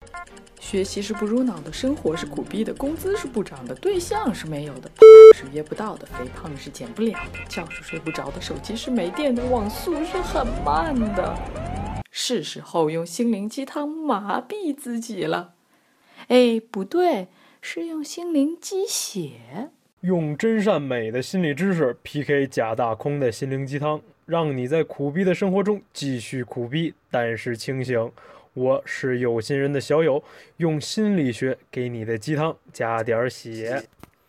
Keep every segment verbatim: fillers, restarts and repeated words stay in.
学习是不入脑的，生活是苦逼的，工资是不涨的，对象是没有的，是约不到的，肥胖是减不了的，觉是睡不着的，手机是没电的，网速是很慢的。是时候用心灵鸡汤麻痹自己了。哎，不对，是用心灵鸡血。 用真善美的心理知识 P K 假大空的心灵鸡汤，让你在苦逼的生活中继续苦逼，但是清醒。我是有心人的小友，用心理学给你的鸡汤加点血。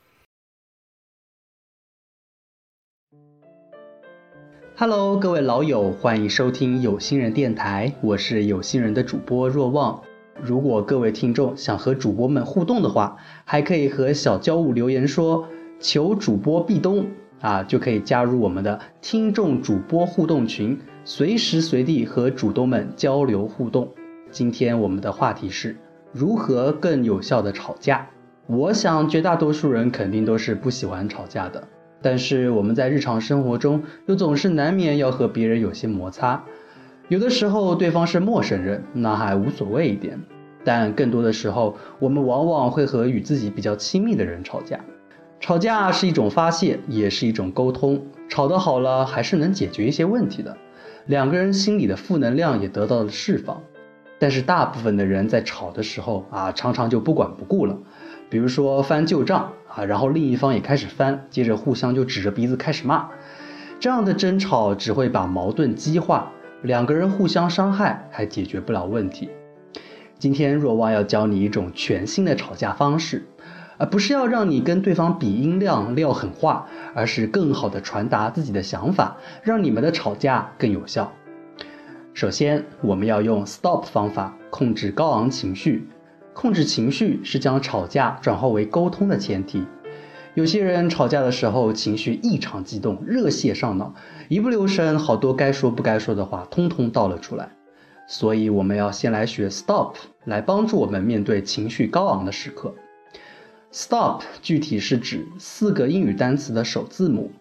Hello， 各位老友，欢迎收听有心人电台，我是有心人的主播若望。如果各位听众想和主播们互动的话，还可以和小交物留言说求主播壁咚啊，就可以加入我们的听众主播互动群，随时随地和主播们交流互动。今天我们的话题是如何更有效的吵架。我想绝大多数人肯定都是不喜欢吵架的，但是我们在日常生活中又总是难免要和别人有些摩擦。有的时候对方是陌生人，那还无所谓一点，但更多的时候我们往往会和与自己比较亲密的人吵架。吵架是一种发泄，也是一种沟通，吵得好了还是能解决一些问题的，两个人心里的负能量也得到了释放。但是大部分的人在吵的时候啊，常常就不管不顾了，比如说翻旧账啊，然后另一方也开始翻，接着互相就指着鼻子开始骂。这样的争吵只会把矛盾激化，两个人互相伤害，还解决不了问题。今天若望要教你一种全新的吵架方式，而不是要让你跟对方比音量撂狠话，而是更好的传达自己的想法，让你们的吵架更有效。首先，我们要用 stop 方法控制高昂情绪。控制情绪是将吵架转化为沟通的前提。有些人吵架的时候情绪异常激动，热血上脑，一不留神好多该说不该说的话通通倒了出来。所以我们要先来学 stop 来帮助我们面对情绪高昂的时刻。Stop 具体是指四个英语单词的首字母。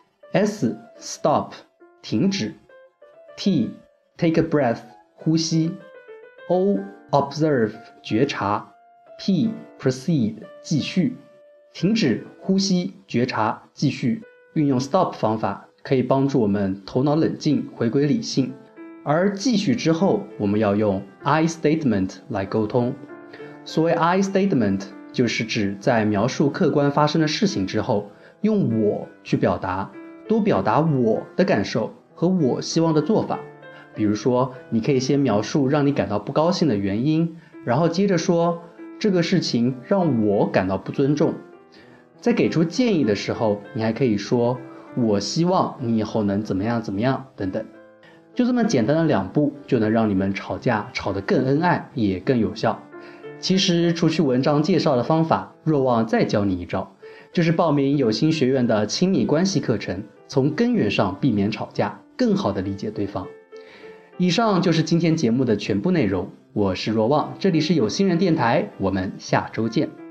S stop 停止， T take a breath 呼吸， O observe 觉察， P proceed 继续。停止、呼吸、觉察、继续，运用 stop 方法可以帮助我们头脑冷静，回归理性。而继续之后，我们要用 I statement 来沟通。所谓 I statement 就是指在描述客观发生的事情之后，用我去表达，多表达我的感受和我希望的做法。比如说，你可以先描述让你感到不高兴的原因，然后接着说这个事情让我感到不尊重。在给出建议的时候，你还可以说我希望你以后能怎么样怎么样等等。就这么简单的两步，就能让你们吵架吵得更恩爱，也更有效。其实除去文章介绍的方法，若望再教你一招，就是报名有心学院的亲密关系课程，从根源上避免吵架，更好地理解对方。以上就是今天节目的全部内容，我是若望，这里是有心人电台，我们下周见。